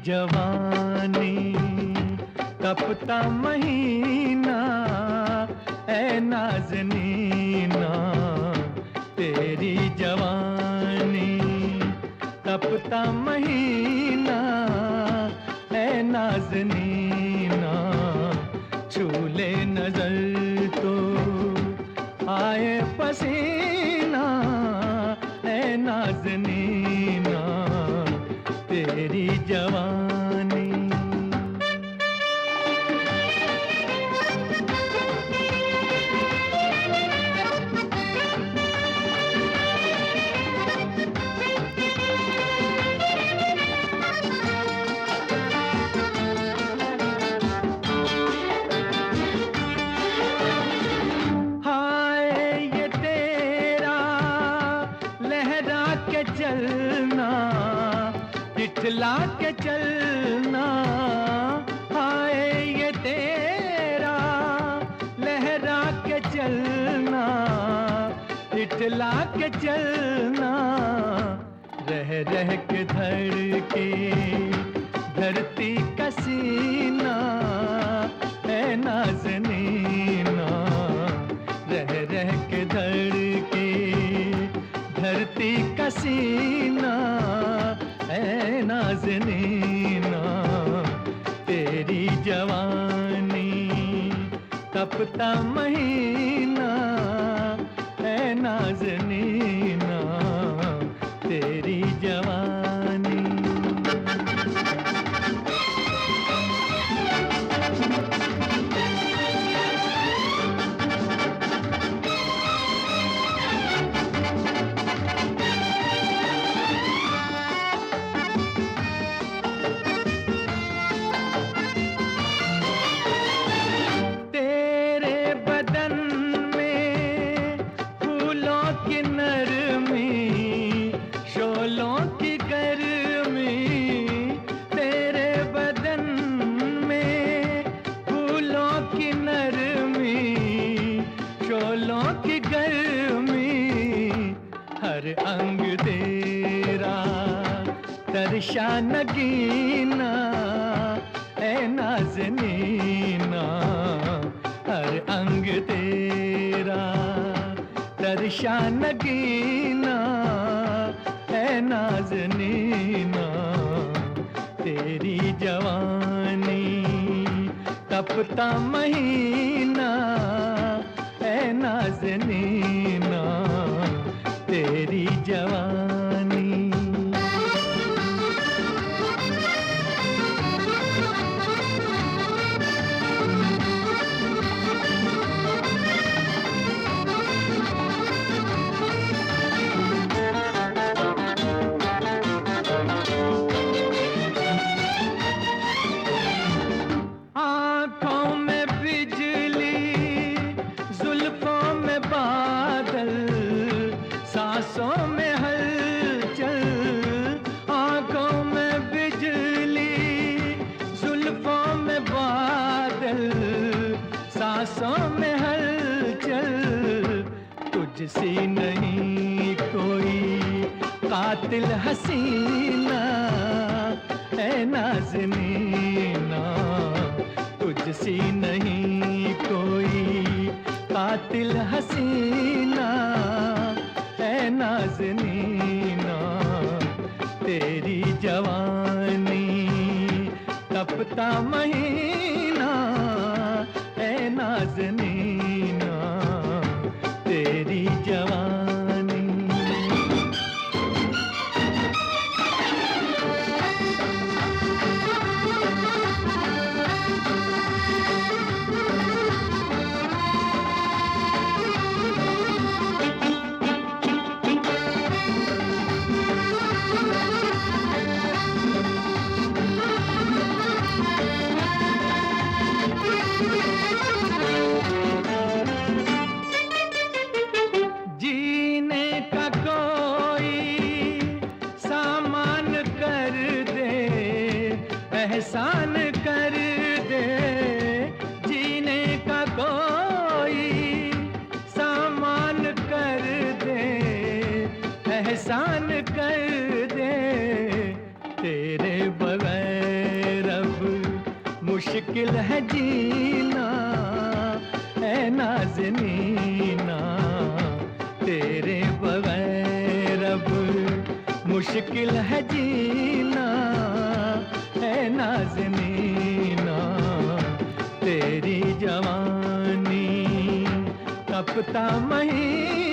जवानी तपता महीना, ऐ नाज़नीना तेरी जवानी तपता महीना, ऐ नाज़नीना छूले नजर तो आए पसीना, ऐ नाज़नीना तेरी जवानी। चलना इठला के चलना, हाय ये तेरा लहरा के चलना, इठला के चलना, रह रह के धड़के धरती का सीना, है नाज़नीना रह रह के धड़के धरती का सीना, ऐ नाज़नीना तेरी जवानी तपता महीना, ऐ नाज़नीना तेरी जवानी। शोलों की गर्मी तेरे बदन में, फूलों की नरमी शोलों की गर्मी, हर अंग तेरा तरशा नगीना, ऐ नाज़नीना हर अंग तेरा तरशा नगीना, ऐ नाज़नीना तेरी जवानी तपता महीना, ऐ नाज़नीना तेरी जवानी। सांसों में हलचल, आंखों में बिजली, जुल्फों में बादल, सांसों में हलचल, तुझसी नहीं कोई कातिल हसीना, ऐ नाज़नीना तुझसी नहीं कोई कातिल हसीना, ऐ नाज़नीना तेरी जवानी तपता महीना, ऐ नाज़नीना तेरी जवानी। एहसान कर दे, जीने का कोई सामान कर दे, एहसान कर दे, तेरे बगैर मुश्किल है जीना है नाज़नीना, तेरे बगैर अब मुश्किल है जीना है नाज़नीना, तेरी जवानी तपता महीना